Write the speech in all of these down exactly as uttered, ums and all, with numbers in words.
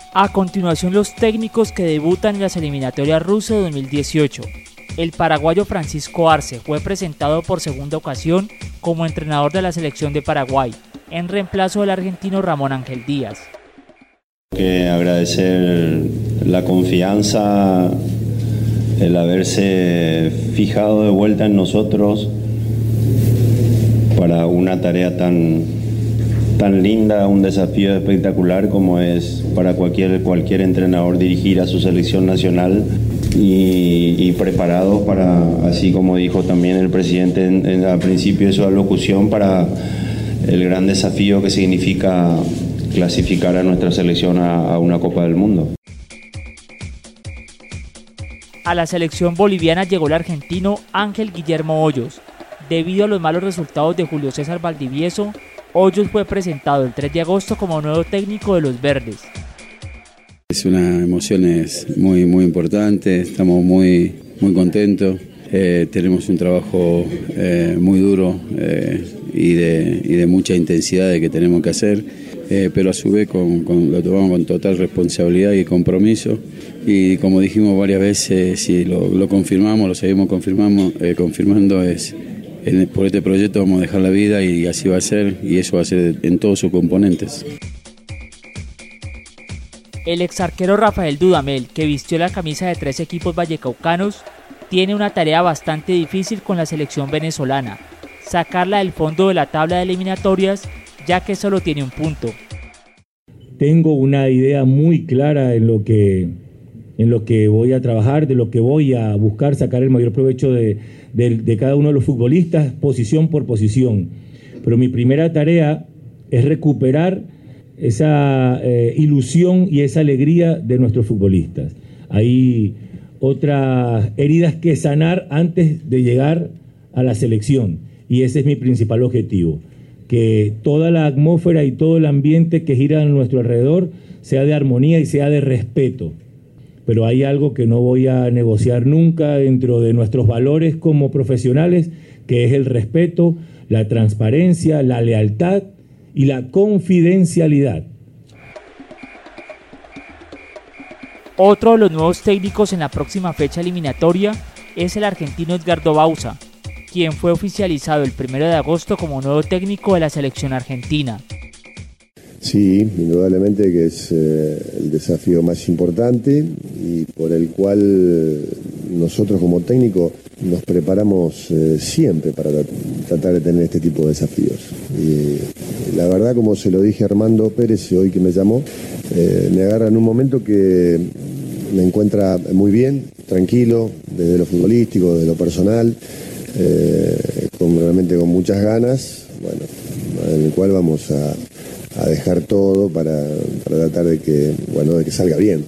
A continuación, los técnicos que debutan en las eliminatorias Rusia dos mil dieciocho. El paraguayo Francisco Arce fue presentado por segunda ocasión como entrenador de la selección de Paraguay, en reemplazo del argentino Ramón Ángel Díaz. Que agradecer la confianza, el haberse fijado de vuelta en nosotros para una tarea tan, tan linda, un desafío espectacular como es para cualquier, cualquier entrenador dirigir a su selección nacional y, y preparados para, así como dijo también el presidente en, en, al principio de su alocución, para el gran desafío que significa clasificar a nuestra selección a, a una Copa del Mundo. A la selección boliviana llegó el argentino Ángel Guillermo Hoyos. Debido a los malos resultados de Julio César Valdivieso, Hoyos fue presentado el tres de agosto como nuevo técnico de los verdes. Es una emoción muy, muy importante, estamos muy, muy contentos, eh, tenemos un trabajo eh, muy duro eh, y, de, y de mucha intensidad de que tenemos que hacer, eh, pero a su vez con, con, lo tomamos con total responsabilidad y compromiso, y como dijimos varias veces, si lo, lo confirmamos, lo seguimos confirmamos, eh, confirmando, es en, por este proyecto vamos a dejar la vida y así va a ser, y eso va a ser en todos sus componentes. El exarquero Rafael Dudamel, que vistió la camisa de tres equipos vallecaucanos, tiene una tarea bastante difícil con la selección venezolana: sacarla del fondo de la tabla de eliminatorias, ya que solo tiene un punto. Tengo una idea muy clara en lo que, en lo que voy a trabajar, de lo que voy a buscar sacar el mayor provecho de, de, de cada uno de los futbolistas, posición por posición. Pero mi primera tarea es recuperar esa eh, ilusión y esa alegría de nuestros futbolistas. Hay otras heridas que sanar antes de llegar a la selección, y ese es mi principal objetivo, que toda la atmósfera y todo el ambiente que gira a nuestro alrededor sea de armonía y sea de respeto. Pero hay algo que no voy a negociar nunca dentro de nuestros valores como profesionales, que es el respeto, la transparencia, la lealtad y la confidencialidad. Otro de los nuevos técnicos en la próxima fecha eliminatoria es el argentino Edgardo Bauza, quien fue oficializado el primero de agosto como nuevo técnico de la selección argentina. Sí, indudablemente que es eh, el desafío más importante y por el cual nosotros como técnico nos preparamos eh, siempre para tratar de tener este tipo de desafíos. Y la verdad, como se lo dije a Armando Pérez hoy que me llamó, eh, me agarra en un momento que me encuentra muy bien, tranquilo, desde lo futbolístico, desde lo personal, eh, con, realmente con muchas ganas, bueno, en el cual vamos a, a dejar todo para, para tratar de que, bueno, de que salga bien.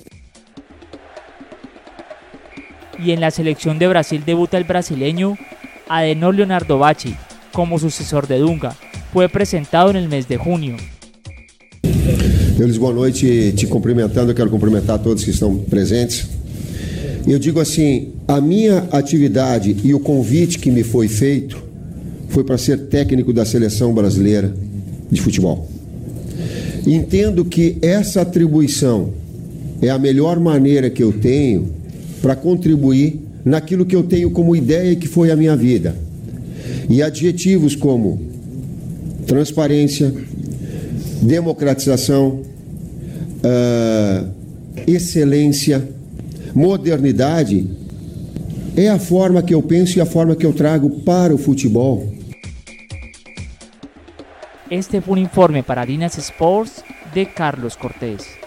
Y en la selección de Brasil debuta el brasileño Adenor Leonardo Bacci como sucesor de Dunga. Fue presentado en el mes de junio. Eulis, boa noite, te cumprimentando, quero cumprimentar a todos que estão presentes. Eu digo assim, a minha atividade e o convite que me foi feito foi para ser técnico da seleção brasileira de futebol. Entendo que essa atribuição é a melhor maneira que eu tenho para contribuir naquilo que eu tenho como ideia que foi a minha vida. E adjetivos como transparência, democratização, uh, excelência, modernidade, é a forma que eu penso e a forma que eu trago para o futebol. Este fue un informe para Dinas Sports de Carlos Cortés.